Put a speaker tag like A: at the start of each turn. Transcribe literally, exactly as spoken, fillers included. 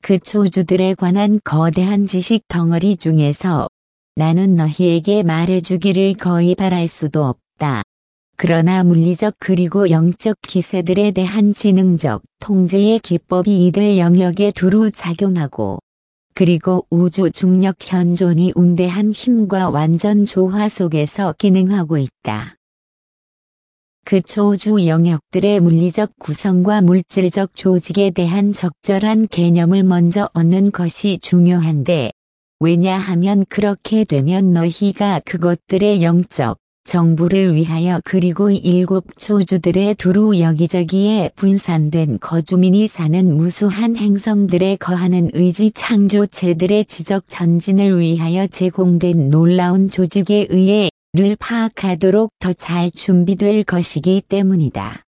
A: 그 초주들에 관한 거대한 지식 덩어리 중에서 나는 너희에게 말해주기를 거의 바랄 수도 없다. 그러나 물리적 그리고 영적 기세들에 대한 지능적 통제의 기법이 이들 영역에 두루 작용하고 그리고 우주 중력 현존이 운대한 힘과 완전 조화 속에서 기능하고 있다. 그 초우주 영역들의 물리적 구성과 물질적 조직에 대한 적절한 개념을 먼저 얻는 것이 중요한데, 왜냐하면 그렇게 되면 너희가 그것들의 영적 정부를 위하여 그리고 일곱 초주들의 두루 여기저기에 분산된 거주민이 사는 무수한 행성들에 거하는 의지 창조체들의 지적 전진을 위하여 제공된 놀라운 조직에 의해 를 파악하도록 더 잘 준비될 것이기 때문이다.